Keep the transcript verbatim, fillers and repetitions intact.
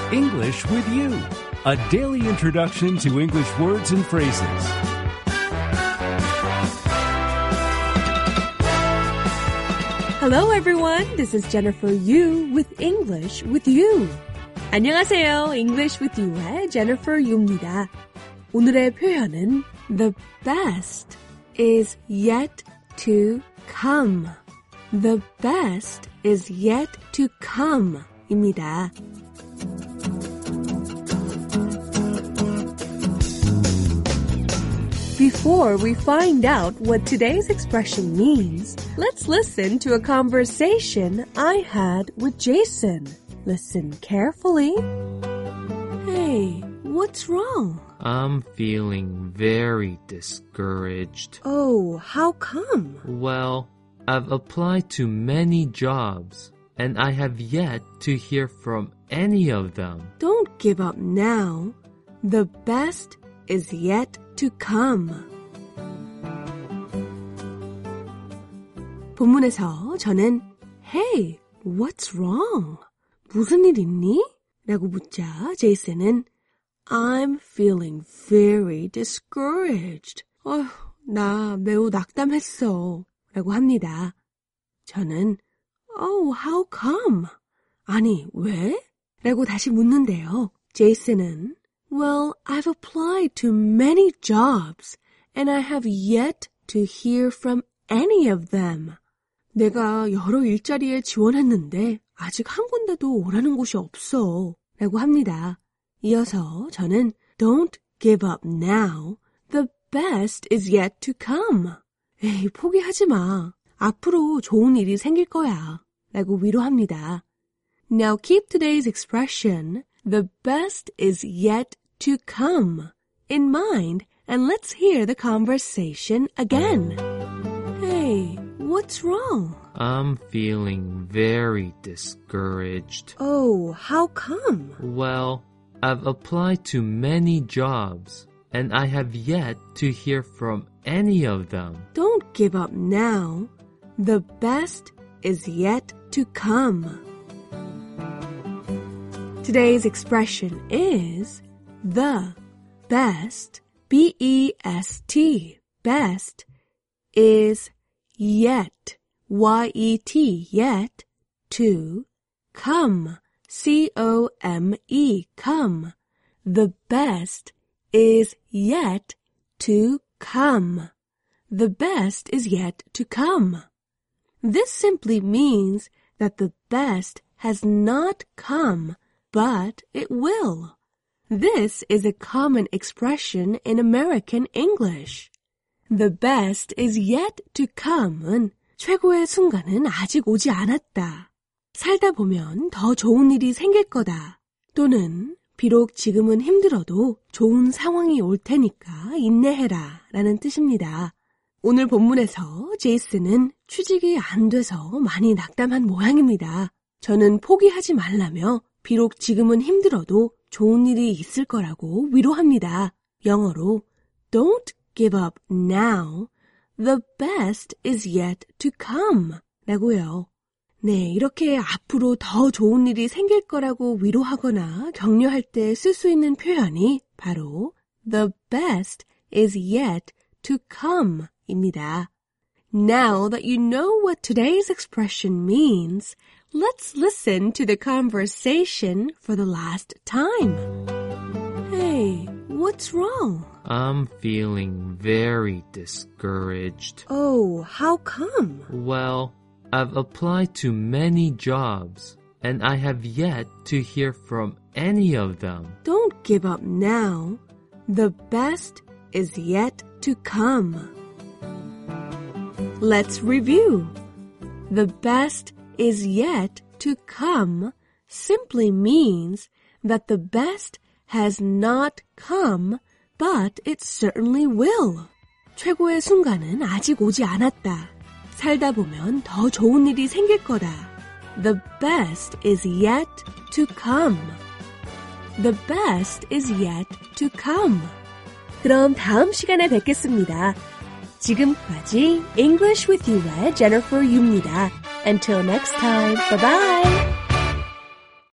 English with You, a daily introduction to English words and phrases. Hello everyone, this is Jennifer Yu with English with You. 안녕하세요, English with You의 Jennifer Yu입니다. 오늘의 표현은 The best is yet to come. The best is yet to come 입니다. Before we find out what today's expression means, let's listen to a conversation I had with Jason. Listen carefully. Hey, what's wrong? I'm feeling very discouraged. Oh, how come? Well, I've applied to many jobs, and I have yet to hear from any of them. Don't give up now. The best is yet to come. 본문에서 저는 Hey, what's wrong? 무슨 일 있니? 라고 묻자 제이슨은 I'm feeling very discouraged. 어휴, 나 매우 낙담했어. 라고 합니다. 저는 Oh, how come? 아니, 왜? 라고 다시 묻는데요. 제이슨은 Well, I've applied to many jobs and I have yet to hear from any of them. 내가 여러 일자리에 지원했는데 아직 한 군데도 오라는 곳이 없어. 라고 합니다. 이어서 저는 Don't give up now. The best is yet to come. 에이, 포기하지 마. 앞으로 좋은 일이 생길 거야. 라고 위로합니다. Now keep today's expression, the best is yet to come, in mind, and let's hear the conversation again. Hey, what's wrong? I'm feeling very discouraged. Oh, how come? Well, I've applied to many jobs, and I have yet to hear from any of them. Don't give up now. The best is yet to come. Today's expression is the best, B E S T, best, is yet, Y E T, yet, to come, C O M E, come. The best is yet to come. The best is yet to come. This simply means that the best has not come, but it will. This is a common expression in American English. The best is yet to come은 최고의 순간은 아직 오지 않았다. 살다 보면 더 좋은 일이 생길 거다. 또는 비록 지금은 힘들어도 좋은 상황이 올 테니까 인내해라 라는 뜻입니다. 오늘 본문에서 제이슨은 취직이 안 돼서 많이 낙담한 모양입니다. 저는 포기하지 말라며 비록 지금은 힘들어도 좋은 일이 있을 거라고 위로합니다. 영어로 Don't give up now. The best is yet to come. 라고요. 네, 이렇게 앞으로 더 좋은 일이 생길 거라고 위로하거나 격려할 때 쓸 수 있는 표현이 바로 The best is yet to come 입니다. Now that you know what today's expression means, let's listen to the conversation for the last time. Hey, what's wrong? I'm feeling very discouraged. Oh, how come? Well, I've applied to many jobs, and I have yet to hear from any of them. Don't give up now. The best is yet to come. Let's review. The best is yet to come simply means that the best has not come, but it certainly will. 최고의 순간은 아직 오지 않았다. 살다 보면 더 좋은 일이 생길 거다. The best is yet to come. The best is yet to come. 그럼 다음 시간에 뵙겠습니다. 지금까지 English with You의 Jennifer Yu입니다. Until next time, bye-bye!